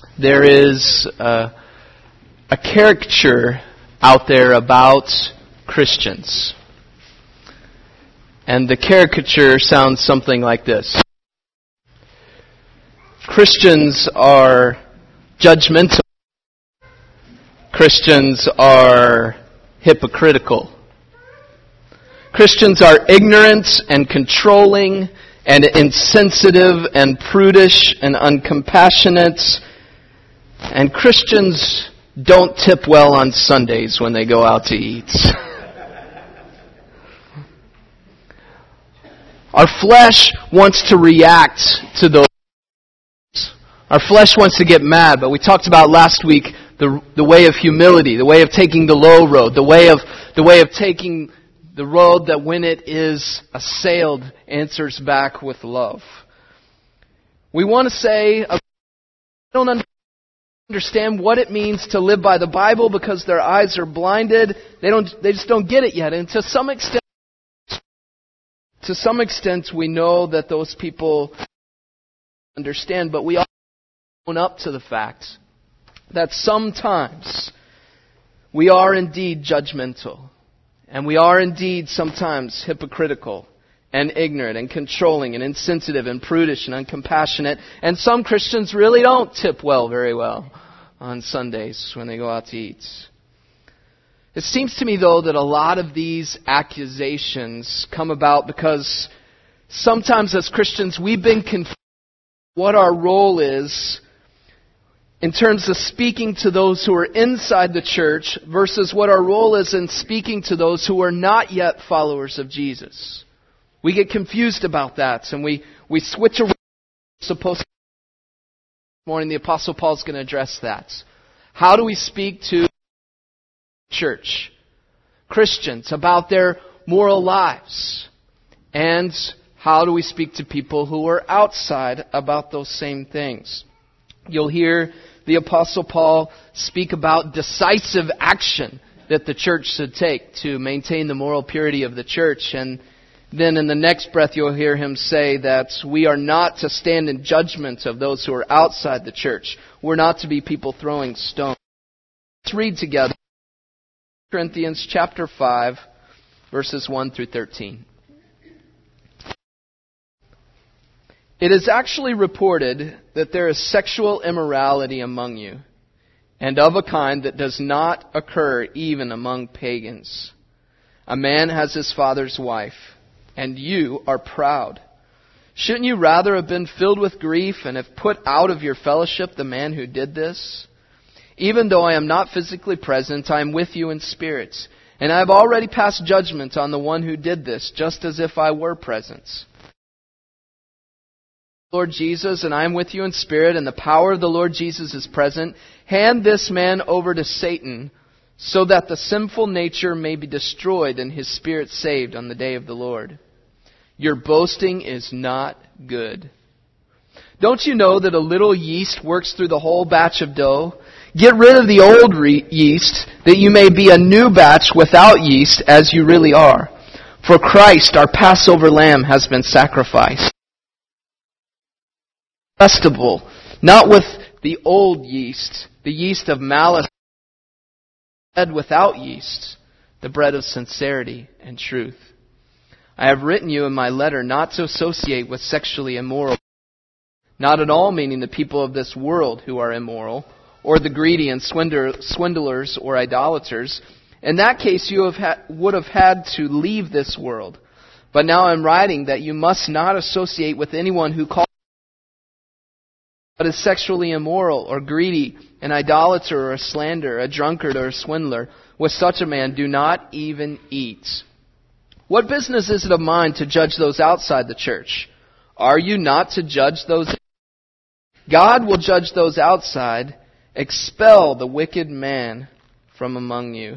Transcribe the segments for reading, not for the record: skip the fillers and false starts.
There is a caricature out there about Christians. And the caricature sounds something like this. Christians are judgmental. Christians are hypocritical. Christians are ignorant and controlling and insensitive and prudish and uncompassionate. And Christians don't tip well on Sundays when they go out to eat. Our flesh wants to react to those. Our flesh wants to get mad, but we talked about last week the way of humility, the way of taking the low road, the way of taking the road that when it is assailed answers back with love. We want to say, I don't understand what it means to live by the Bible because their eyes are blinded. They just don't get it yet. And to some extent we know that those people understand, but we all own up to the fact that sometimes we are indeed judgmental. And we are indeed sometimes hypocritical and ignorant and controlling and insensitive and prudish and uncompassionate. And some Christians really don't tip very well on Sundays when they go out to eat. It seems to me, though, that a lot of these accusations come about because sometimes as Christians we've been confused what our role is in terms of speaking to those who are inside the church versus what our role is in speaking to those who are not yet followers of Jesus. We get confused about that and we switch around. This morning the Apostle Paul is going to address that. How do we speak to church, Christians, about their moral lives? And how do we speak to people who are outside about those same things? You'll hear the Apostle Paul speak about decisive action that the church should take to maintain the moral purity of the church. And then in the next breath you'll hear him say that we are not to stand in judgment of those who are outside the church. We're not to be people throwing stones. Let's read together Corinthians chapter 5, verses 1 through 13. It is actually reported that there is sexual immorality among you, and of a kind that does not occur even among pagans. A man has his father's wife, and you are proud. Shouldn't you rather have been filled with grief and have put out of your fellowship the man who did this? Even though I am not physically present, I am with you in spirit, and I have already passed judgment on the one who did this, just as if I were present. Lord Jesus, and I am with you in spirit, and the power of the Lord Jesus is present. Hand this man over to Satan, so that the sinful nature may be destroyed and his spirit saved on the day of the Lord. Your boasting is not good. Don't you know that a little yeast works through the whole batch of dough? Get rid of the old yeast, that you may be a new batch without yeast, as you really are. For Christ, our Passover lamb, has been sacrificed. Festival, not with the old yeast, the yeast of malice, bread without yeast, the bread of sincerity and truth. I have written you in my letter not to associate with sexually immoral, not at all meaning the people of this world who are immoral, or the greedy and swindlers or idolaters. In that case you would have had to leave this world. But now I'm writing that you must not associate with anyone who calls but is sexually immoral or greedy, an idolater or a slanderer, a drunkard or a swindler. With such a man, do not even eat. What business is it of mine to judge those outside the church? Are you not to judge those? God will judge those outside. Expel the wicked man from among you.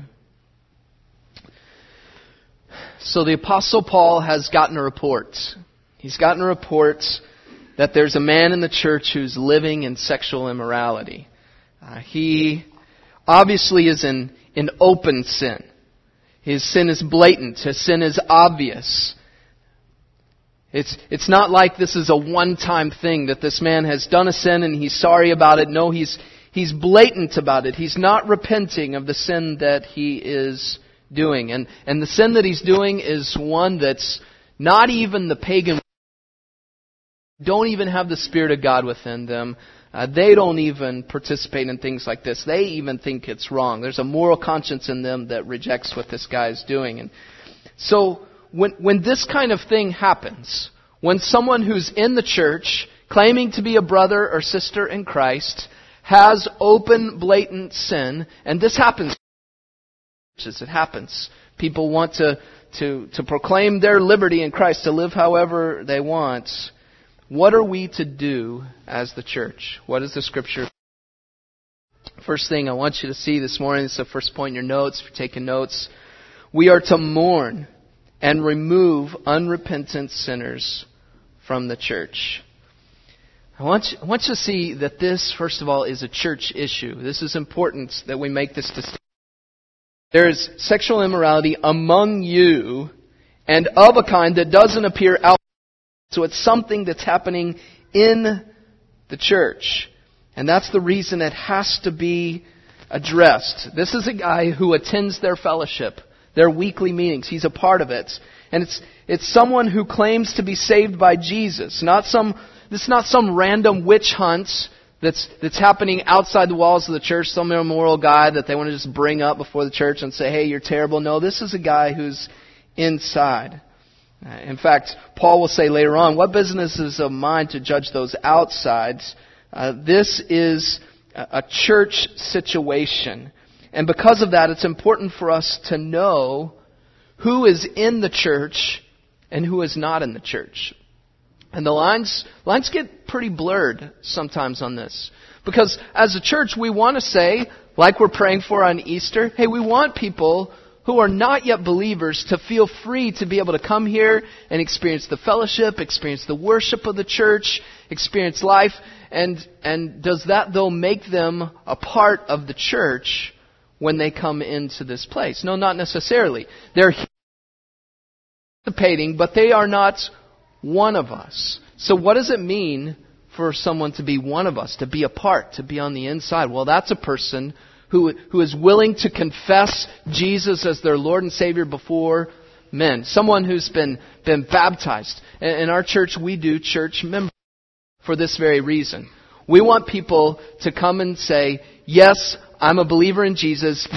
So the Apostle Paul has gotten a report. He's gotten a report that there's a man in the church who's living in sexual immorality. He obviously is in open sin. His sin is blatant. His sin is obvious. It's not like this is a one-time thing, that this man has done a sin and he's sorry about it. No, he's blatant about it. He's not repenting of the sin that he is doing. And the sin that he's doing is one that's not even the pagan don't even have the Spirit of God within them. They don't even participate in things like this. They even think it's wrong. There's a moral conscience in them that rejects what this guy is doing. And so when this kind of thing happens, when someone who's in the church, claiming to be a brother or sister in Christ, has open, blatant sin, and this happens, it happens. People want to proclaim their liberty in Christ, to live however they want. What are we to do as the church? What is the Scripture? First thing I want you to see this morning, this is the first point in your notes, if you're taking notes. We are to mourn and remove unrepentant sinners from the church. I want you to see that this, first of all, is a church issue. This is important that we make this distinction. There is sexual immorality among you, and of a kind that doesn't appear out. So it's something that's happening in the church. And that's the reason it has to be addressed. This is a guy who attends their fellowship, their weekly meetings. He's a part of it. And it's someone who claims to be saved by Jesus. This is not some random witch hunt that's happening outside the walls of the church, some immoral guy that they want to just bring up before the church and say, hey, you're terrible. No, this is a guy who's inside. In fact, Paul will say later on, what business is of mine to judge those outsides? This is a church situation. And because of that, it's important for us to know who is in the church and who is not in the church. And the lines get pretty blurred sometimes on this. Because as a church, we want to say, like we're praying for on Easter, hey, we want people who are not yet believers to feel free to be able to come here and experience the fellowship, experience the worship of the church, experience life. And does that, though, make them a part of the church when they come into this place? No, not necessarily. They're participating, but they are not one of us. So what does it mean for someone to be one of us, to be a part, to be on the inside? Well, that's a person who is willing to confess Jesus as their Lord and Savior before men. Someone who's been baptized. In our church, we do church membership for this very reason. We want people to come and say, yes, I'm a believer in Jesus.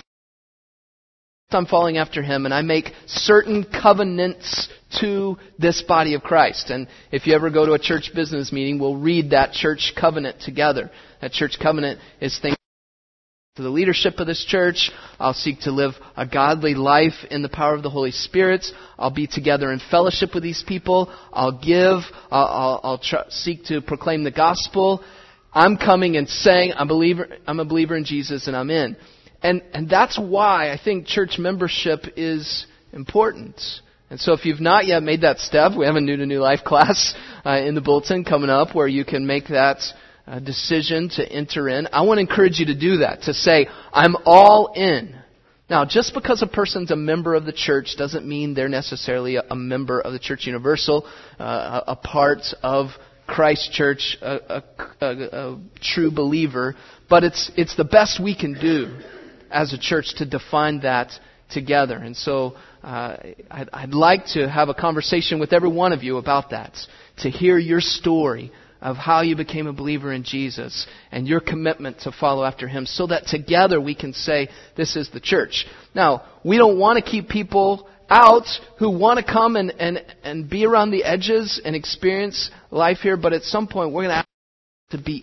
I'm following after Him, and I make certain covenants to this body of Christ. And if you ever go to a church business meeting, we'll read that church covenant together. That church covenant is things to the leadership of this church. I'll seek to live a godly life in the power of the Holy Spirit. I'll be together in fellowship with these people. I'll give. I'll seek to proclaim the gospel. I'm coming and saying, I'm a believer in Jesus, and I'm in. And that's why I think church membership is important. And so if you've not yet made that step, we have a New to New Life class in the bulletin coming up where you can make that decision to enter in. I want to encourage you to do that, to say, I'm all in. Now, just because a person's a member of the church doesn't mean they're necessarily a member of the Church Universal, a part of Christ Church, a true believer. But it's the best we can do as a church to define that together. And so I'd like to have a conversation with every one of you about that, to hear your story of how you became a believer in Jesus and your commitment to follow after Him, so that together we can say, this is the church. Now, we don't want to keep people out who want to come and be around the edges and experience life here, but at some point we're going to have to be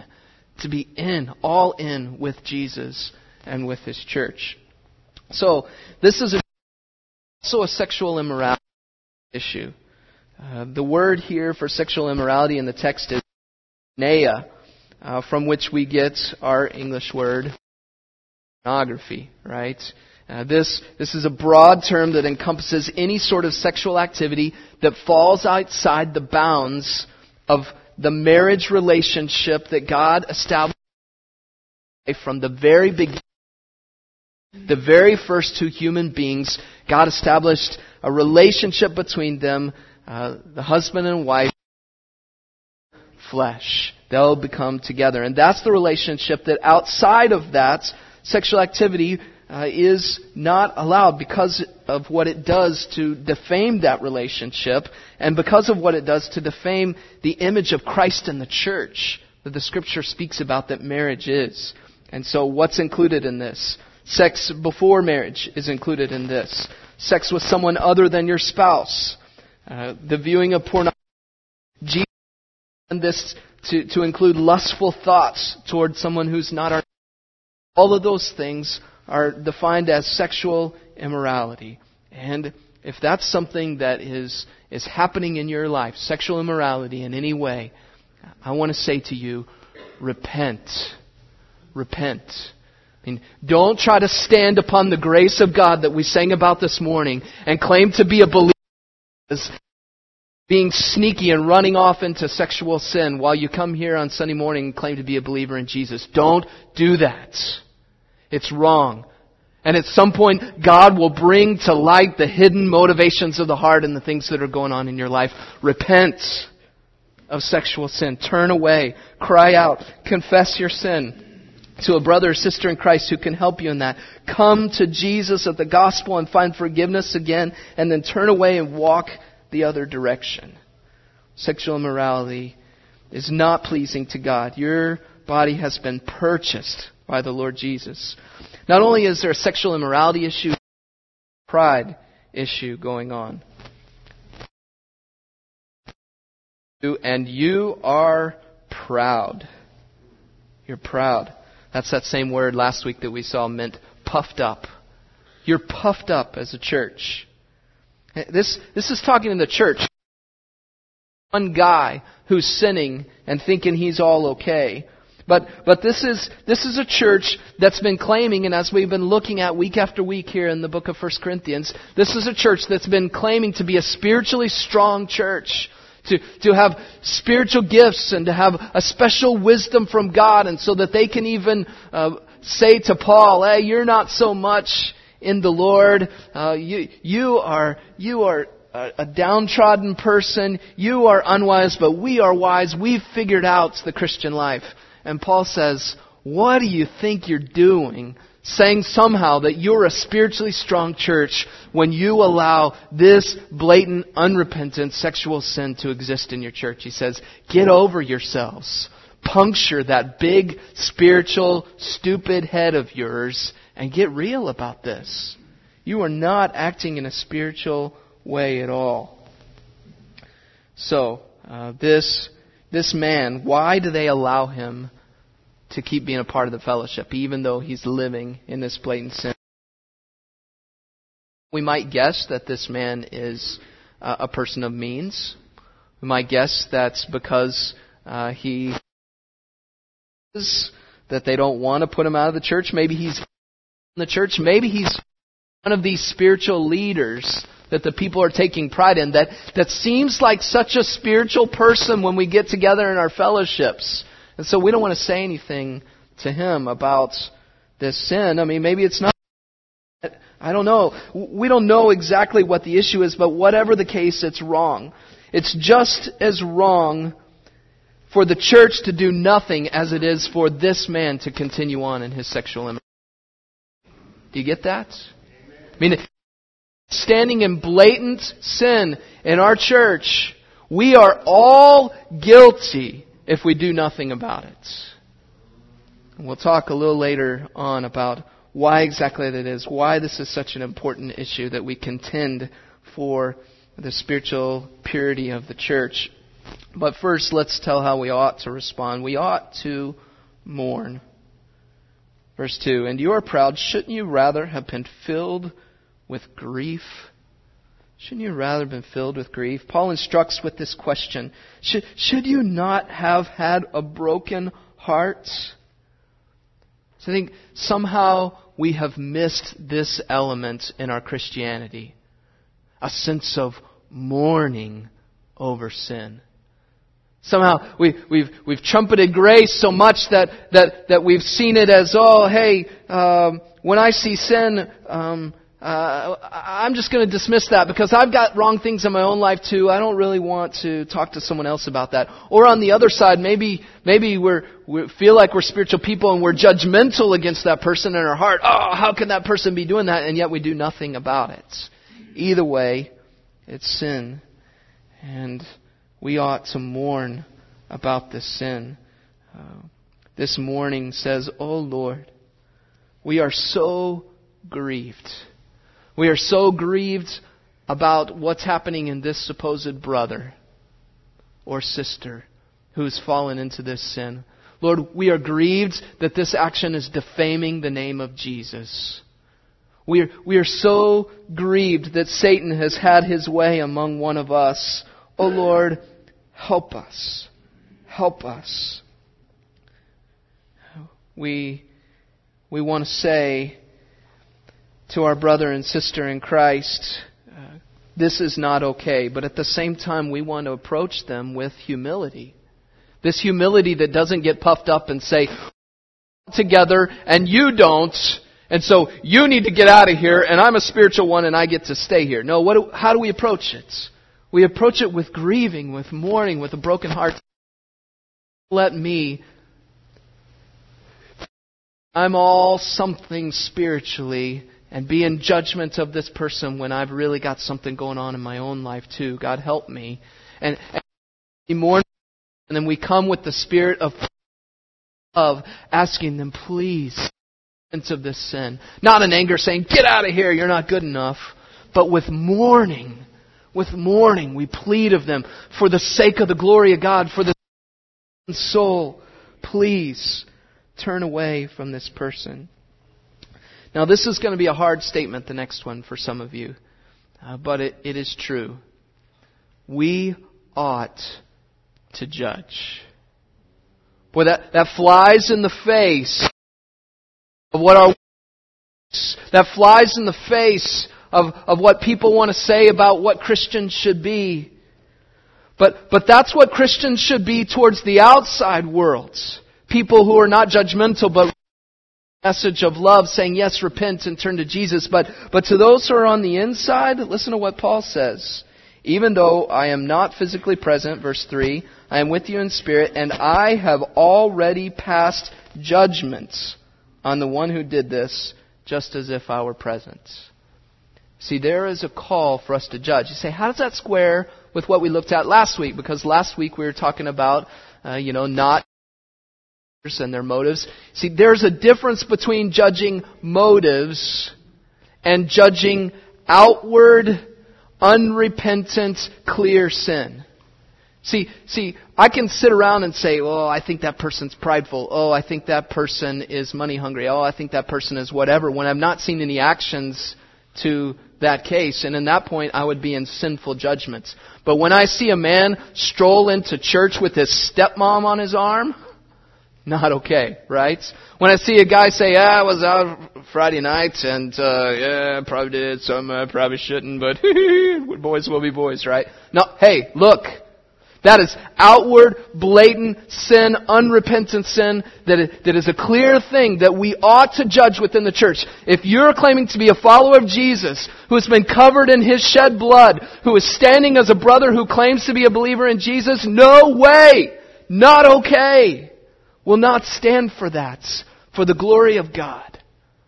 in, all in with Jesus and with His church. So, this is also a sexual immorality issue. The word here for sexual immorality in the text is neia, from which we get our English word pornography, right? This is a broad term that encompasses any sort of sexual activity that falls outside the bounds of the marriage relationship that God established from the very beginning. The very first two human beings, God established a relationship between them the husband and wife, flesh. They'll become together. And that's the relationship that outside of that, sexual activity is not allowed because of what it does to defame that relationship and because of what it does to defame the image of Christ in the church that the Scripture speaks about that marriage is. And so what's included in this? Sex before marriage is included in this. Sex with someone other than your spouse. The viewing of pornography. Jesus and this to include lustful thoughts towards someone who's not our. All of those things are defined as sexual immorality. And if that's something that is happening in your life, sexual immorality in any way, I want to say to you, repent. Repent. I mean, don't try to stand upon the grace of God that we sang about this morning and claim to be a believer as being sneaky and running off into sexual sin while you come here on Sunday morning and claim to be a believer in Jesus. Don't do that. It's wrong. And at some point, God will bring to light the hidden motivations of the heart and the things that are going on in your life. Repent of sexual sin. Turn away. Cry out. Confess your sin to a brother or sister in Christ who can help you in that. Come to Jesus of the gospel and find forgiveness again, and then turn away and walk the other direction. Sexual immorality is not pleasing to God. Your body has been purchased by the Lord Jesus. Not only is there a sexual immorality issue, pride issue going on. And you are proud. You're proud. That's that same word last week that we saw meant puffed up. You're puffed up as a church. This is talking in the church. One guy who's sinning and thinking he's all okay. But this is a church that's been claiming, and as we've been looking at week after week here in the book of 1 Corinthians, this is a church that's been claiming to be a spiritually strong church, to have spiritual gifts and to have a special wisdom from God, and so that they can even say to Paul, "Hey, you're not so much in the Lord. You are a downtrodden person. You are unwise, but we are wise. We've figured out the Christian life." And Paul says, what do you think you're doing, saying somehow that you're a spiritually strong church when you allow this blatant, unrepentant sexual sin to exist in your church? He says, get over yourselves. Puncture that big, spiritual, stupid head of yours and get real about this. You are not acting in a spiritual way at all. So, this man, why do they allow him to keep being a part of the fellowship, even though he's living in this blatant sin? We might guess that this man is a person of means. We might guess that's because he is, that they don't want to put him out of the church. Maybe he's in the church. Maybe he's one of these spiritual leaders that the people are taking pride in, that seems like such a spiritual person when we get together in our fellowships. And so we don't want to say anything to him about this sin. I mean, maybe it's not. I don't know. We don't know exactly what the issue is, but whatever the case, it's wrong. It's just as wrong for the church to do nothing as it is for this man to continue on in his sexual immorality. Do you get that? I mean, standing in blatant sin in our church, we are all guilty if we do nothing about it. And we'll talk a little later on about why exactly that is, why this is such an important issue that we contend for the spiritual purity of the church. But first, let's tell how we ought to respond. We ought to mourn. Verse 2, and you are proud, shouldn't you rather have been filled with grief? Shouldn't you rather have been filled with grief? Paul instructs with this question. Should you not have had a broken heart? So I think somehow we have missed this element in our Christianity. A sense of mourning over sin. Somehow we've trumpeted grace so much that we've seen it as, oh, hey, when I see sin, I'm just going to dismiss that because I've got wrong things in my own life too. I don't really want to talk to someone else about that. Or on the other side, maybe we feel like we're spiritual people and we're judgmental against that person in our heart. Oh, how can that person be doing that? And yet we do nothing about it. Either way, it's sin. And we ought to mourn about this sin. This mourning says, "Oh Lord, we are so grieved. We are so grieved about what's happening in this supposed brother or sister who's fallen into this sin. Lord, we are grieved that this action is defaming the name of Jesus. We are so grieved that Satan has had his way among one of us. Oh Lord, help us. Help us." We want to say to our brother and sister in Christ, this is not okay. But at the same time, we want to approach them with humility. This humility that doesn't get puffed up and say, together and you don't, and so you need to get out of here and I'm a spiritual one and I get to stay here. No, how do we approach it? We approach it with grieving, with mourning, with a broken heart. I'm all something spiritually and be in judgment of this person when I've really got something going on in my own life too. God help me. And we mourn, and then we come with the spirit of asking them, please, repent of this sin. Not in anger saying, get out of here, you're not good enough. But with mourning, we plead of them for the sake of the glory of God, for the soul, please turn away from this person. Now, this is going to be a hard statement, the next one, for some of you. But it is true. We ought to judge. Boy, that flies in the face of what our... That flies in the face of what people want to say about what Christians should be. But that's what Christians should be towards the outside world. People who are not judgmental, but message of love, saying, yes, repent and turn to Jesus. But to those who are on the inside, listen to what Paul says. Even though I am not physically present, verse 3, I am with you in spirit, and I have already passed judgment on the one who did this, just as if I were present. See, there is a call for us to judge. You say, how does that square with what we looked at last week? Because last week we were talking about, not and their motives. See, there's a difference between judging motives and judging outward, unrepentant, clear sin. See, I can sit around and say, oh, I think that person's prideful. Oh, I think that person is money hungry. Oh, I think that person is whatever, when I've not seen any actions to that case. And in that point, I would be in sinful judgments. But when I see a man stroll into church with his stepmom on his arm, not okay, right? When I see a guy say, I was out Friday night and, I probably did something I probably shouldn't, but boys will be boys, right? No, hey, look. That is outward, blatant sin, unrepentant sin that is a clear thing that we ought to judge within the church. If you're claiming to be a follower of Jesus, who has been covered in His shed blood, who is standing as a brother who claims to be a believer in Jesus, no way! Not okay! Will not stand for that, for the glory of God.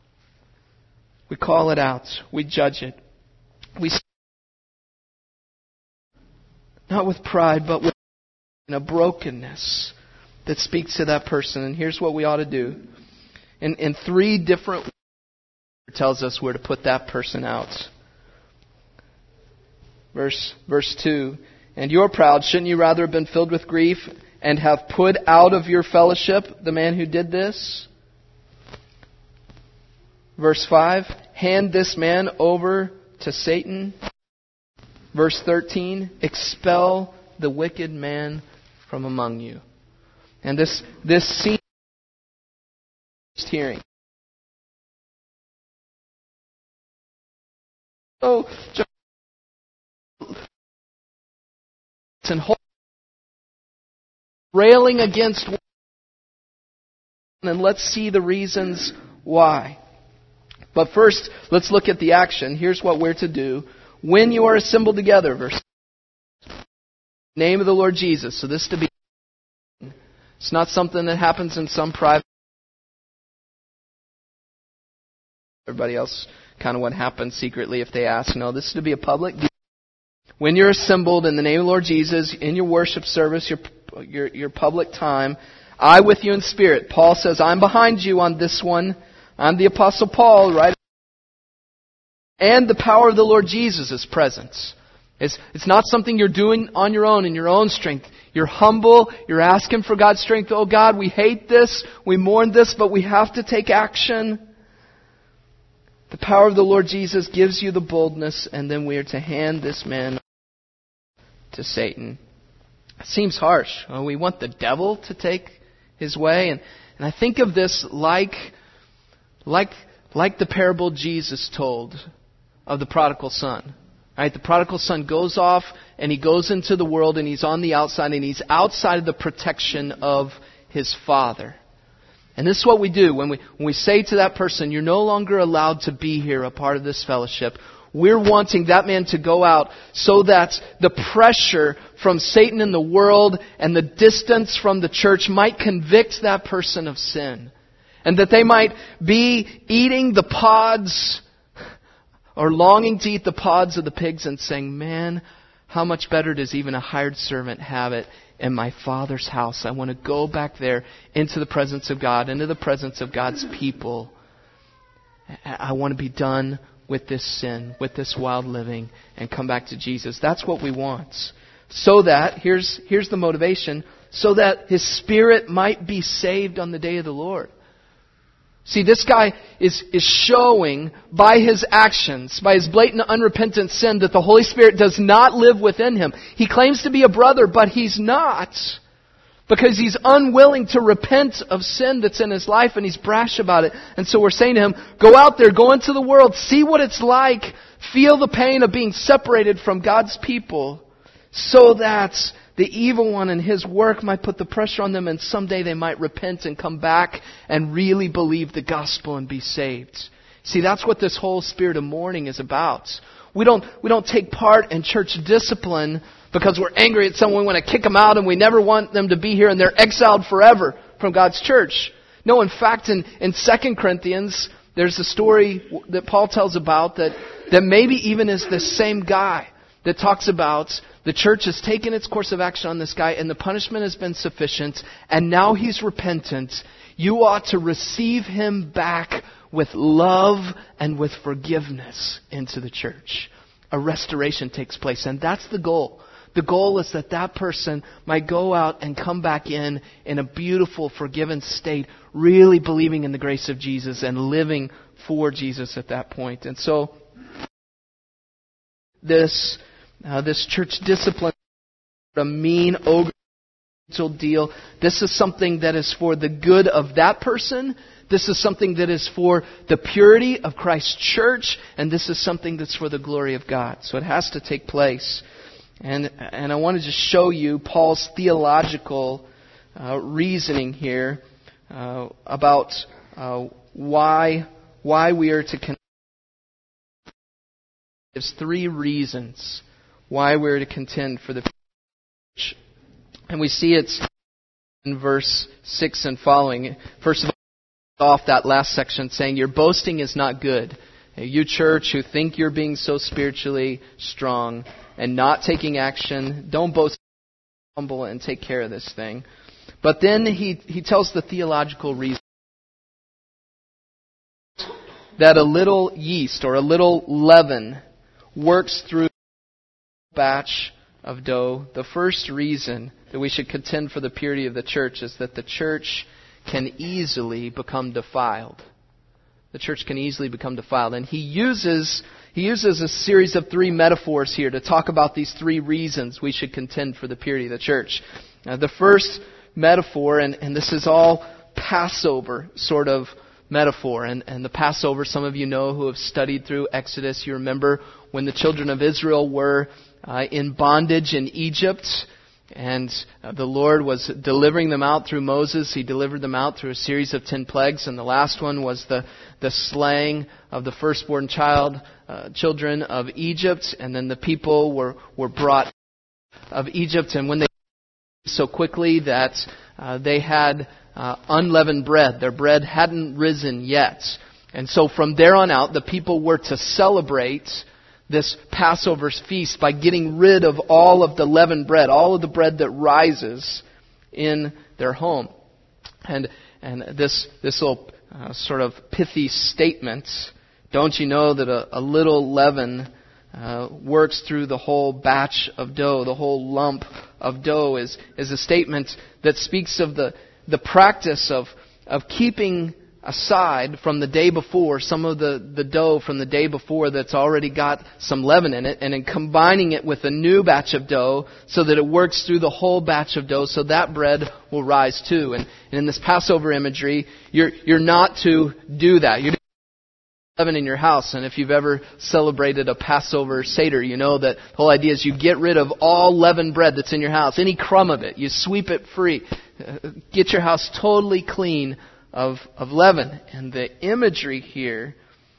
We call it out. We judge it. We not with pride, but with a brokenness that speaks to that person. And here's what we ought to do. In 3 different ways, it tells us where to put that person out. Verse 2. And you're proud. Shouldn't you rather have been filled with grief and have put out of your fellowship the man who did this? Verse 5, hand this man over to Satan. Verse 13, expel the wicked man from among you. And this scene hearing. So, and railing against one, and let's see the reasons why. But first, let's look at the action. Here's what we're to do. When you are assembled together, verse name of the Lord Jesus. So this to be, it's not something that happens in some private. Everybody else kind of what happens secretly if they ask. No, this is to be a public deal. When you're assembled in the name of the Lord Jesus, in your worship service, your public time, I with you in spirit. Paul says, I'm behind you on this one. I'm the Apostle Paul, right? And the power of the Lord Jesus is present. It's not something you're doing on your own, in your own strength. You're humble. You're asking for God's strength. Oh God, we hate this. We mourn this, but we have to take action. The power of the Lord Jesus gives you the boldness, and then we are to hand this man to Satan. It seems harsh. We want the devil to take his way. And I think of this like the parable Jesus told of the prodigal son. Right? The prodigal son goes off and he goes into the world and he's on the outside and he's outside of the protection of his father. And this is what we do when we say to that person, you're no longer allowed to be here, a part of this fellowship. We're wanting that man to go out so that the pressure from Satan in the world and the distance from the church might convict that person of sin. And that they might be eating the pods or longing to eat the pods of the pigs and saying, man, how much better does even a hired servant have it in my Father's house? I want to go back there into the presence of God, into the presence of God's people. I want to be done with this sin, with this wild living, and come back to Jesus. That's what we want. So that, here's the motivation, so that his spirit might be saved on the day of the Lord. See, this guy is showing by his actions, by his blatant unrepentant sin, that the Holy Spirit does not live within him. He claims to be a brother, but he's not. Because he's unwilling to repent of sin that's in his life, and he's brash about it. And so we're saying to him, go out there, go into the world, see what it's like, feel the pain of being separated from God's people, so that the evil one and his work might put the pressure on them, and someday they might repent and come back and really believe the gospel and be saved. See, that's what this whole spirit of mourning is about. We don't take part in church discipline because we're angry at someone, we want to kick them out, and we never want them to be here, and they're exiled forever from God's church. No, in fact, in 2 Corinthians, there's a story that Paul tells about that maybe even is the same guy that talks about the church has taken its course of action on this guy, and the punishment has been sufficient, and now he's repentant. You ought to receive him back with love and with forgiveness into the church. A restoration takes place, and that's the goal. The goal is that person might go out and come back in a beautiful, forgiven state, really believing in the grace of Jesus and living for Jesus at that point. And so, this church discipline, a mean, ogre deal, this is something that is for the good of that person. This is something that is for the purity of Christ's church, and this is something that's for the glory of God. So it has to take place. And I want to just show you Paul's theological reasoning here about why we are to contend. There's 3 reasons why we're to contend for the church. And we see it in verse 6 and following. First of all, off that last section saying, your boasting is not good. You church who think you're being so spiritually strong and not taking action, don't boast, humble and take care of this thing. But then he tells the theological reason that a little yeast or a little leaven works through a batch of dough. The first reason that we should contend for the purity of the church is that the church can easily become defiled. The church can easily become defiled. And he uses a series of 3 metaphors here to talk about these 3 reasons we should contend for the purity of the church. The first metaphor, and this is all Passover sort of metaphor. And the Passover, some of you know who have studied through Exodus, you remember when the children of Israel were in bondage in Egypt. And the Lord was delivering them out through Moses. He delivered them out through a series of 10 plagues. And the last one was the slaying of the firstborn children of Egypt. And then the people were brought out of Egypt. And when they so quickly that they had unleavened bread. Their bread hadn't risen yet. And so from there on out, the people were to celebrate this Passover feast by getting rid of all of the leavened bread, all of the bread that rises in their home. And this little sort of pithy statement, don't you know that a little leaven works through the whole batch of dough, the whole lump of dough, is a statement that speaks of the practice of keeping aside from the day before some of the dough from the day before that's already got some leaven in it, and then combining it with a new batch of dough so that it works through the whole batch of dough, so that bread will rise too. And in this Passover imagery, you're not to do that. You're leaven in your house, and if you've ever celebrated a Passover Seder, you know that the whole idea is you get rid of all leavened bread that's in your house, any crumb of it. You sweep it free. Get your house totally clean of leaven. And the imagery here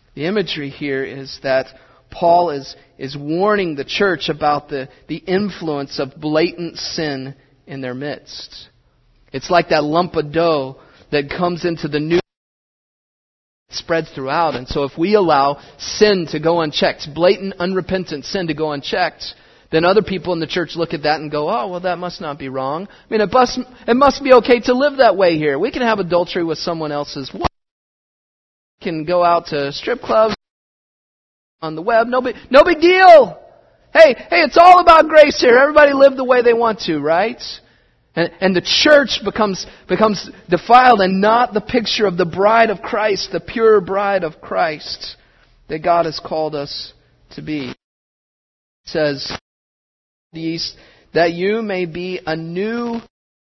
is that Paul is warning the church about the influence of blatant sin in their midst. It's like that lump of dough that comes into the new, spreads throughout. And so if we allow sin to go unchecked, blatant, unrepentant sin to go unchecked, then other people in the church look at that and go, oh, well, that must not be wrong. I mean, it must be okay to live that way here. We can have adultery with someone else's wife. We can go out to strip clubs on the web. No big deal. Hey, it's all about grace here. Everybody live the way they want to, right? And the church becomes defiled and not the picture of the bride of Christ, the pure bride of Christ that God has called us to be. It says, yeast, that you may be a new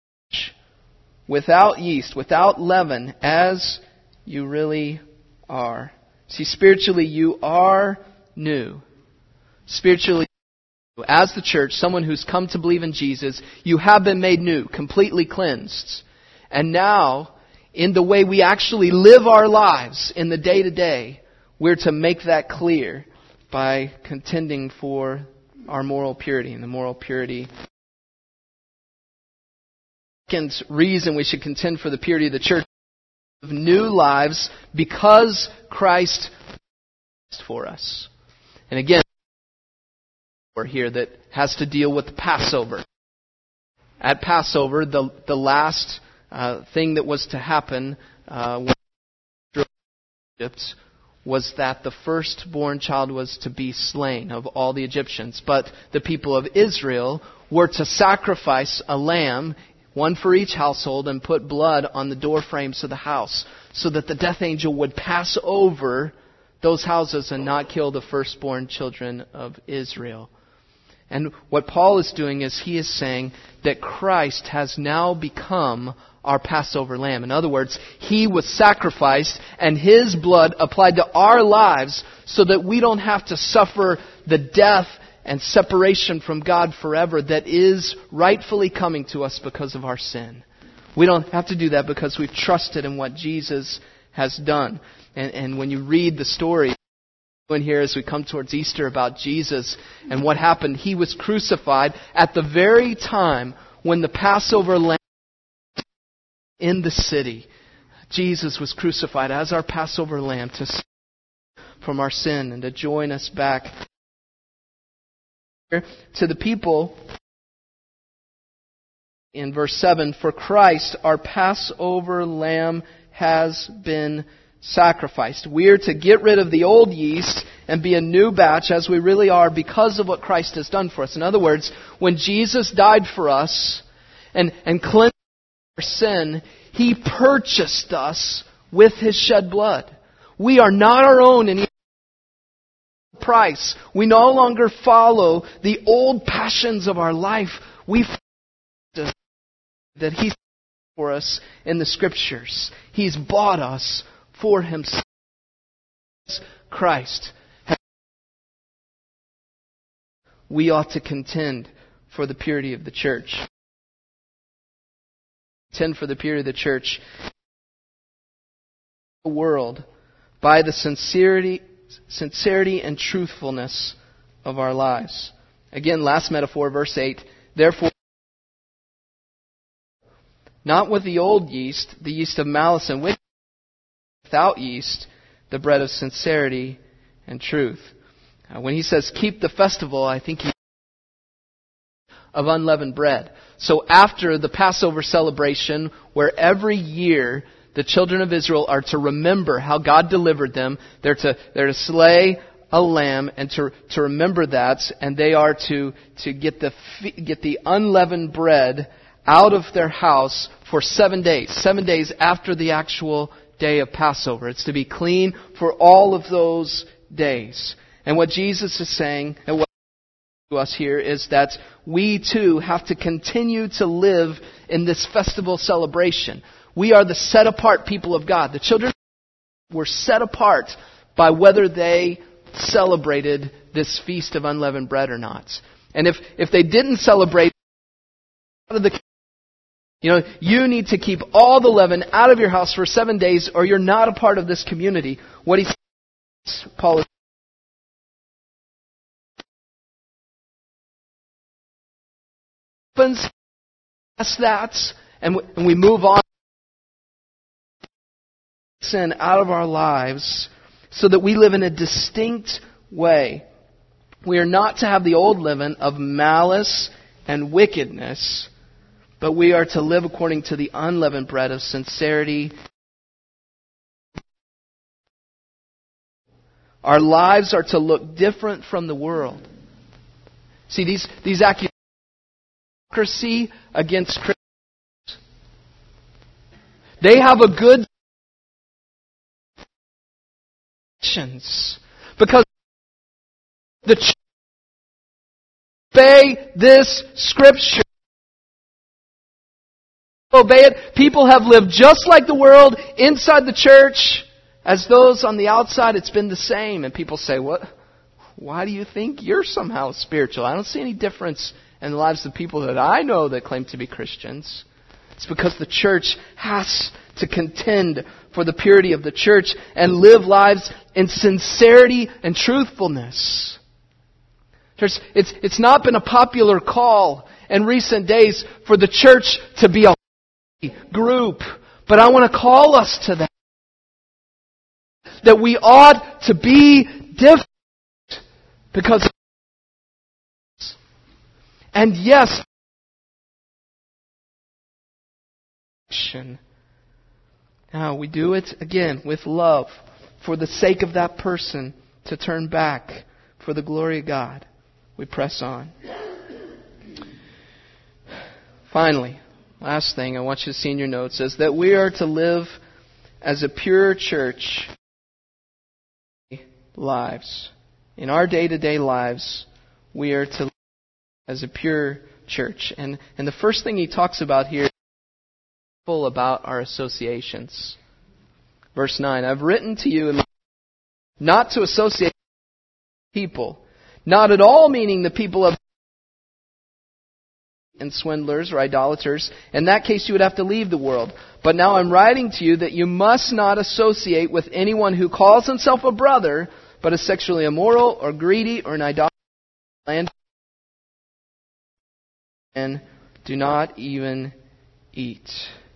without yeast, without leaven, as you really are. See, spiritually you are new. Spiritually, as the church, someone who's come to believe in Jesus, you have been made new, completely cleansed. And now, in the way we actually live our lives in the day-to-day, we're to make that clear by contending for our moral purity, and the moral purity. Second reason we should contend for the purity of the church, of new lives because Christ for us. And again, we're here that has to deal with Passover. At Passover, the last thing that was to happen when Egypt was that the firstborn child was to be slain of all the Egyptians. But the people of Israel were to sacrifice a lamb, one for each household, and put blood on the door frames of the house, so that the death angel would pass over those houses and not kill the firstborn children of Israel. And what Paul is doing is he is saying that Christ has now become our Passover lamb. In other words, He was sacrificed and His blood applied to our lives so that we don't have to suffer the death and separation from God forever that is rightfully coming to us because of our sin. We don't have to do that because we've trusted in what Jesus has done. And when you read the story in here as we come towards Easter about Jesus and what happened, He was crucified at the very time when the Passover lamb in the city. Jesus was crucified as our Passover lamb to save from our sin and to join us back to the people. In verse 7, for Christ, our Passover lamb, has been sacrificed. We're to get rid of the old yeast and be a new batch as we really are because of what Christ has done for us. In other words, when Jesus died for us and cleansed our sin, He purchased us with His shed blood. We are not our own in price. We no longer follow the old passions of our life. We follow that He for us in the Scriptures. He's bought us for Himself. Christ. We ought to contend for the purity of the church. Contend for the purity of the church. The world by the sincerity and truthfulness of our lives. Again, last metaphor, verse 8. Therefore, not with the old yeast, the yeast of malice and wickedness, without yeast, the bread of sincerity and truth. When he says keep the festival, I think he of unleavened bread. So after the Passover celebration, where every year the children of Israel are to remember how God delivered them, they're to slay a lamb and to remember that, and they are to get the unleavened bread out of their house for 7 days. 7 days after the actual day of Passover. It's to be clean for all of those days. And what Jesus is saying, and what to us here, is that we too have to continue to live in this festival celebration. We are the set apart people of God. The children were set apart by whether they celebrated this feast of unleavened bread or not. And if they didn't celebrate, you need to keep all the leaven out of your house for 7 days, or you're not a part of this community. What he says, Paul is that, and we move on sin out of our lives so that we live in a distinct way. We are not to have the old leaven of malice and wickedness, but we are to live according to the unleavened bread of sincerity. Our lives are to look different from the world. See, these accusations against Christians, they have a good because the church obey this scripture. Obey it. People have lived just like the world inside the church as those on the outside. It's been the same. And people say, "What? Why do you think you're somehow spiritual? I don't see any difference in the lives of people that I know that claim to be Christians." It's because the church has to contend for the purity of the church and live lives in sincerity and truthfulness. It's not been a popular call in recent days for the church to be a group, but I want to call us to that we ought to be different because, and yes, now we do it again with love for the sake of that person to turn back for the glory of God. We press on. Finally, last thing I want you to see in your notes is that we are to live as a pure church lives. In our day-to-day lives, we are to live as a pure church. And the first thing he talks about here is about our associations. Verse 9, I've written to you not to associate with people, not at all meaning the people of and swindlers or idolaters. In that case, you would have to leave the world. But now I'm writing to you that you must not associate with anyone who calls himself a brother, but is sexually immoral or greedy or an idolater, and do not even eat.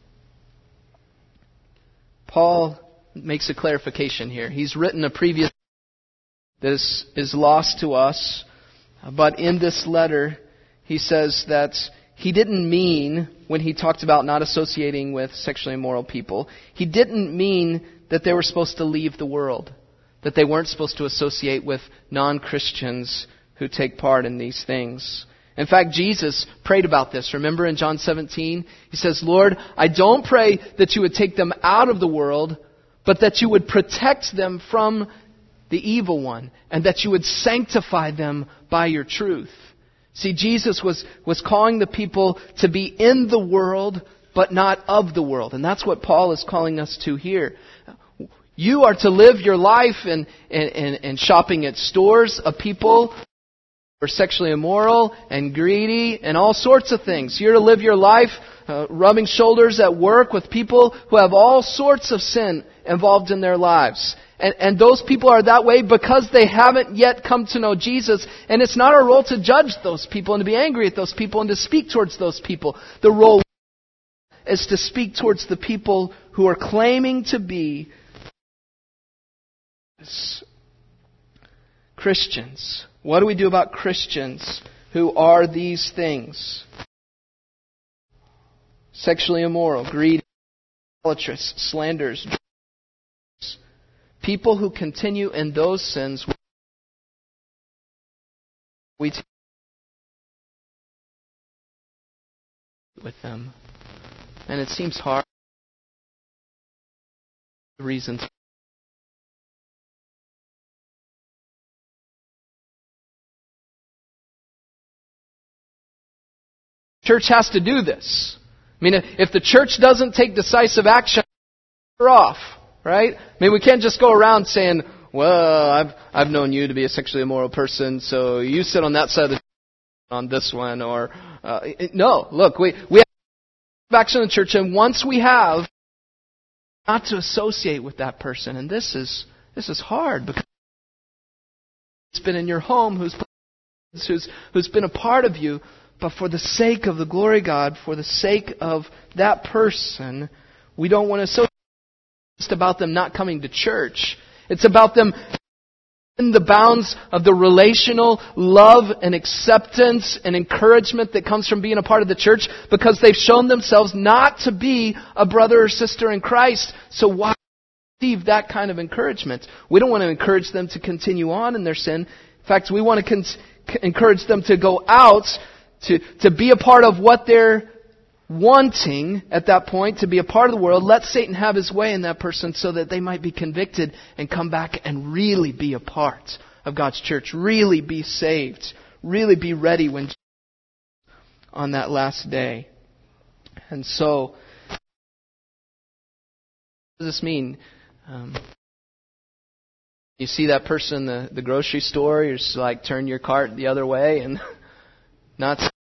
Paul makes a clarification here. He's written a previous that is lost to us, but in this letter he says that he didn't mean, when he talked about not associating with sexually immoral people, he didn't mean that they were supposed to leave the world, that they weren't supposed to associate with non-Christians who take part in these things. In fact, Jesus prayed about this. Remember in John 17? He says, Lord, I don't pray that you would take them out of the world, but that you would protect them from the evil one, and that you would sanctify them by your truth. See, Jesus was calling the people to be in the world, but not of the world. And that's what Paul is calling us to here. You are to live your life in shopping at stores of people who are sexually immoral and greedy and all sorts of things. You're to live your life rubbing shoulders at work with people who have all sorts of sin involved in their lives. And those people are that way because they haven't yet come to know Jesus. And it's not our role to judge those people and to be angry at those people and to speak towards those people. The role is to speak towards the people who are claiming to be Christians. What do we do about Christians who are these things? Sexually immoral, greedy, idolatrous, slanderers, people who continue in those sins. We take with them. And it seems hard. The reasons. Church has to do this. I mean, if the church doesn't take decisive action, we're off, right? I mean, we can't just go around saying, well, I've known you to be a sexually immoral person, so you sit on that side of the on this one, or no. Look, we have action in the church, and once we have, not to associate with that person, and this is hard because it's been in your home, who's been a part of you. But for the sake of the glory of God, for the sake of that person, we don't want to associate. It's about them not coming to church. It's about them in the bounds of the relational love and acceptance and encouragement that comes from being a part of the church because they've shown themselves not to be a brother or sister in Christ. So why receive that kind of encouragement? We don't want to encourage them to continue on in their sin. In fact, we want to encourage them to go out to be a part of what they're wanting at that point, to be a part of the world. Let Satan have his way in that person so that they might be convicted and come back and really be a part of God's church, really be saved, really be ready when on that last day. And so, what does this mean? You see that person in the grocery store, you're just like, turn your cart the other way and not.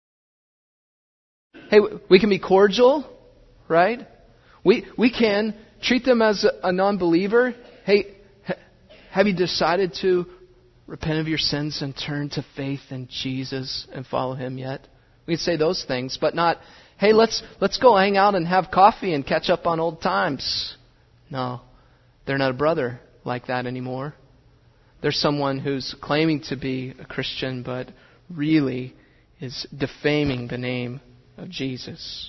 Hey, we can be cordial, right? We can treat them as a non-believer. Hey, have you decided to repent of your sins and turn to faith in Jesus and follow Him yet? We can say those things, but not, hey, let's go hang out and have coffee and catch up on old times. No, they're not a brother like that anymore. They're someone who's claiming to be a Christian, but really is defaming the name of Jesus.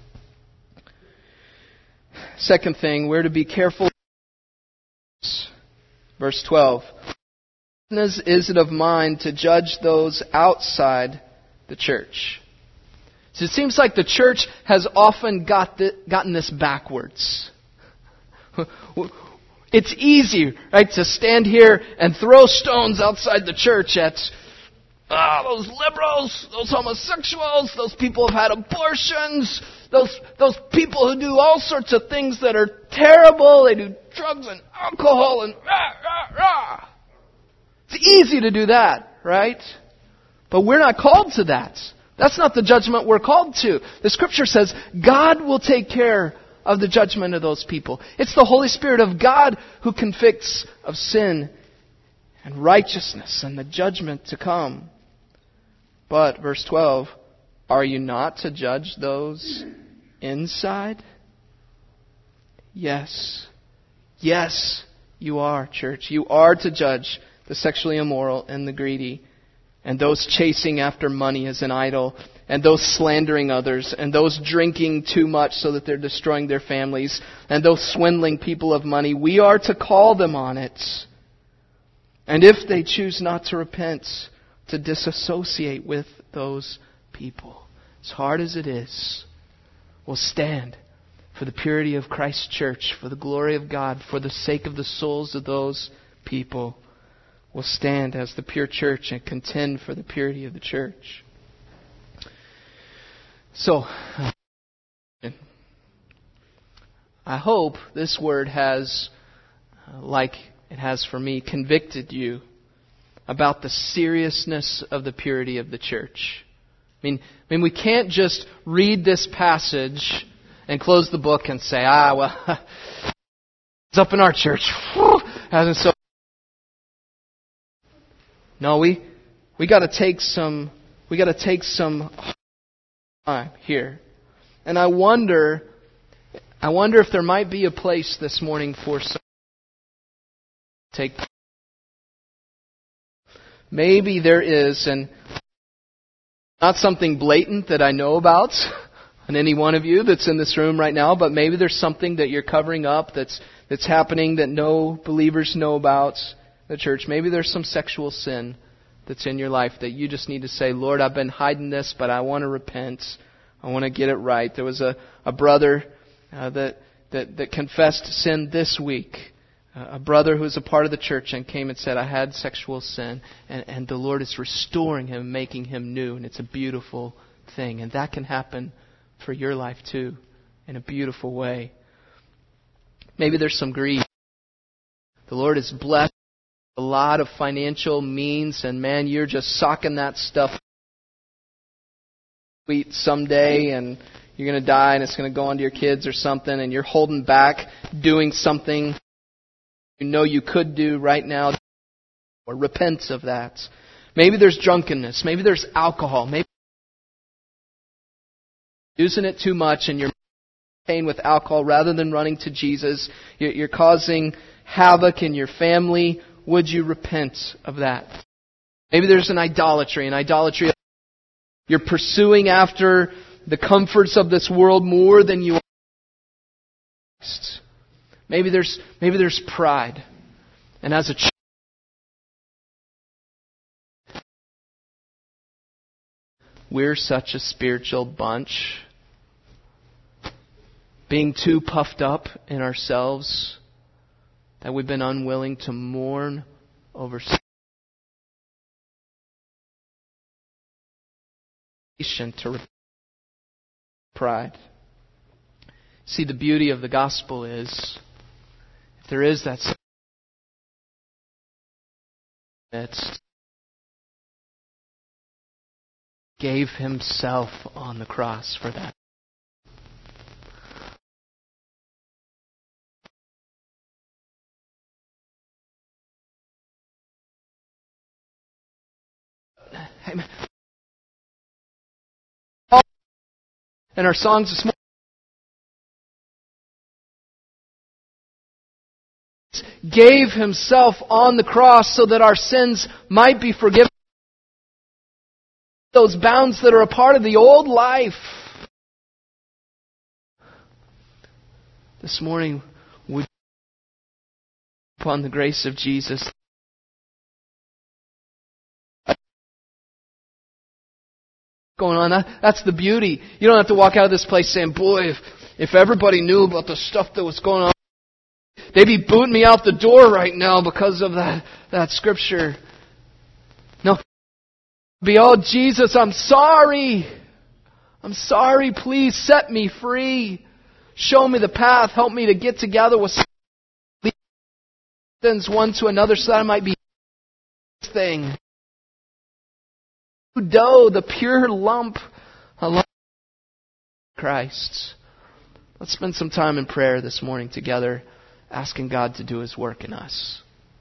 Second thing, we're to be careful. Verse 12. Is it of mine to judge those outside the church? So it seems like the church has often gotten this backwards. It's easy, right, to stand here and throw stones outside the church at those liberals, those homosexuals, those people who have had abortions, those people who do all sorts of things that are terrible. They do drugs and alcohol and rah. It's easy to do that, right? But we're not called to that. That's not the judgment we're called to. The Scripture says God will take care of the judgment of those people. It's the Holy Spirit of God who convicts of sin and righteousness and the judgment to come. But, verse 12, are you not to judge those inside? Yes. Yes, you are, church. You are to judge the sexually immoral and the greedy, and those chasing after money as an idol, and those slandering others, and those drinking too much so that they're destroying their families, and those swindling people of money. We are to call them on it. And if they choose not to repent, to disassociate with those people. As hard as it is, we'll stand for the purity of Christ's church, for the glory of God, for the sake of the souls of those people. We'll stand as the pure church and contend for the purity of the church. So, I hope this word has, like it has for me, convicted you about the seriousness of the purity of the church. I mean, we can't just read this passage and close the book and say, well, it's up in our church. Hasn't so. No, we got to take some time here. And I wonder if there might be a place this morning for some take. Maybe there is, and not something blatant that I know about on any one of you that's in this room right now, but maybe there's something that you're covering up that's happening that no believers know about the church. Maybe there's some sexual sin that's in your life that you just need to say, Lord, I've been hiding this, but I want to repent. I want to get it right. There was a brother that confessed sin this week. A brother who was a part of the church and came and said, I had sexual sin, and the Lord is restoring him, making him new, and it's a beautiful thing. And that can happen for your life too, in a beautiful way. Maybe there's some greed. The Lord has blessed a lot of financial means, and man, you're just socking that stuff sweet someday, and you're going to die, and it's going to go on to your kids or something, and you're holding back doing something you know you could do right now, or repent of that. Maybe there's drunkenness. Maybe there's alcohol. Maybe using it too much and you're pain with alcohol rather than running to Jesus. You're causing havoc in your family. Would you repent of that? Maybe there's an idolatry. You're pursuing after the comforts of this world more than you are. Maybe there's pride. And as a church, we're such a spiritual bunch. Being too puffed up in ourselves that we've been unwilling to mourn over to pride. See, the beauty of the gospel is, if there is that midst, gave Himself on the cross for that. And our songs this morning gave Himself on the cross so that our sins might be forgiven. Those bounds that are a part of the old life. This morning, would you, upon the grace of Jesus, going on. That's the beauty. You don't have to walk out of this place saying, boy, if everybody knew about the stuff that was going on, they'd be booting me out the door right now because of that scripture. No. Be, oh, Jesus, I'm sorry. I'm sorry. Please set me free. Show me the path. Help me to get together with one to another so that I might be this thing. Dough, the pure lump of Christ. Let's spend some time in prayer this morning together, asking God to do His work in us.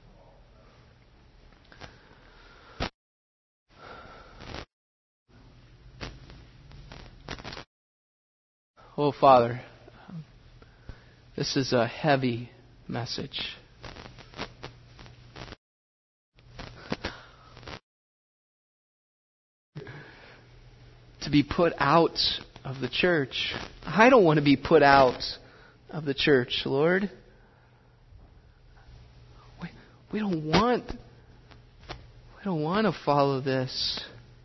Oh, Father, this is a heavy message. To be put out of the church. I don't want to be put out of the church, Lord. We don't want to follow this.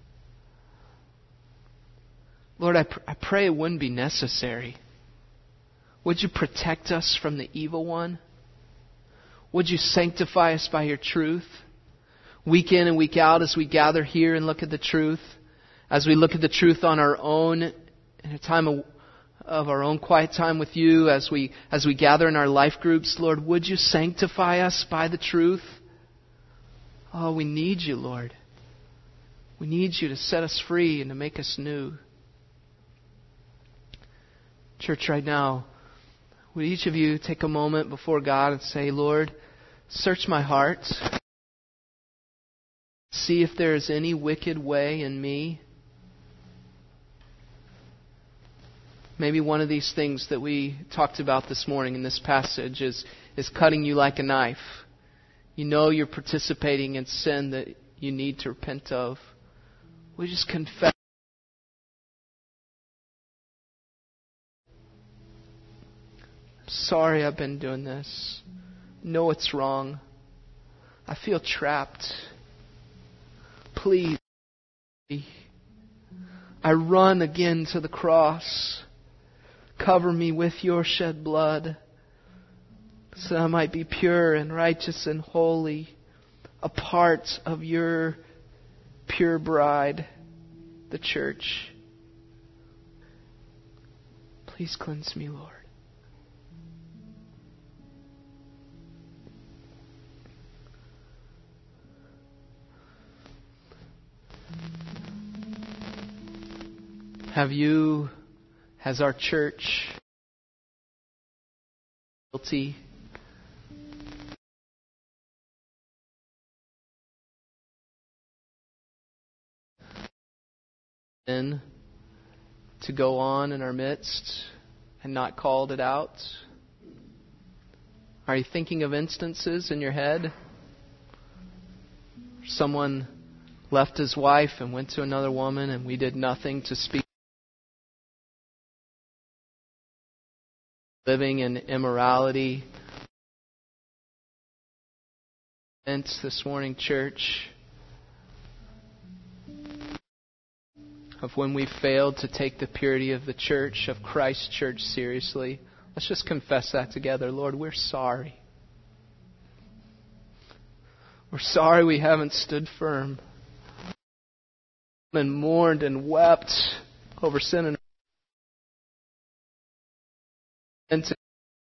Lord, I pray it wouldn't be necessary. Would you protect us from the evil one? Would you sanctify us by your truth? Week in and week out as we gather here and look at the truth. As we look at the truth on our own, in a time of our own quiet time with you, as we gather in our life groups, Lord, would you sanctify us by the truth? Oh, we need you, Lord. We need you to set us free and to make us new. Church, right now, would each of you take a moment before God and say, Lord, search my heart. See if there is any wicked way in me. Maybe one of these things that we talked about this morning in this passage is cutting you like a knife. You know you're participating in sin that you need to repent of. We just confess. Sorry I've been doing this. No, it's wrong. I feel trapped. Please. I run again to the cross. Cover me with your shed blood so that I might be pure and righteous and holy, a part of your pure bride, the church. Please cleanse me, Lord. Has our church guilty? Sin to go on in our midst and not called it out? Are you thinking of instances in your head? Someone left his wife and went to another woman and we did nothing to speak. Living in immorality. This morning, church, of when we failed to take the purity of the church, of Christ's church, seriously. Let's just confess that together. Lord, we're sorry. We're sorry we haven't stood firm and mourned and wept over sin and to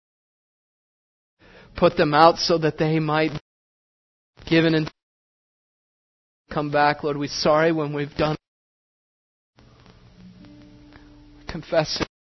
put them out so that they might be given and come back. Lord, we're sorry when we've done. Confess it.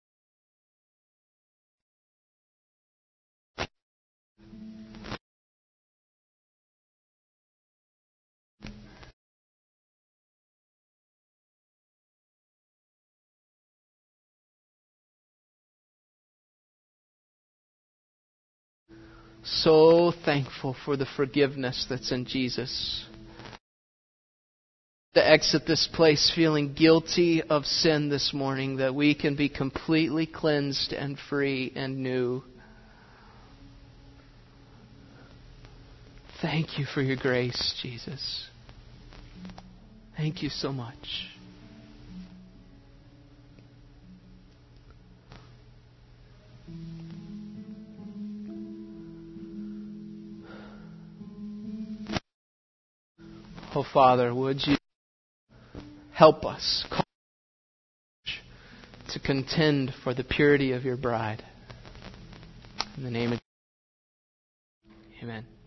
So thankful for the forgiveness that's in Jesus. To exit this place feeling guilty of sin this morning, that we can be completely cleansed and free and new. Thank you for your grace, Jesus. Thank you so much. Oh, Father, would you help us to contend for the purity of your bride. In the name of Jesus. Amen.